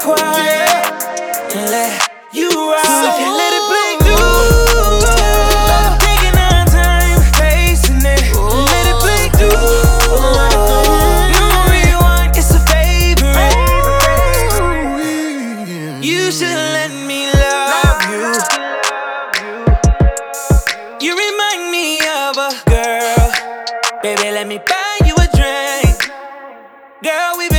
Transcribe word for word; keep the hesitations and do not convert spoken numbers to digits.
quiet and let you ride. So if you let it play through, taking our time, facing it, let it play through. No rewind, it's a favorite. You should let me love you. You remind me of a girl. Baby, let me buy you a drink. Girl, we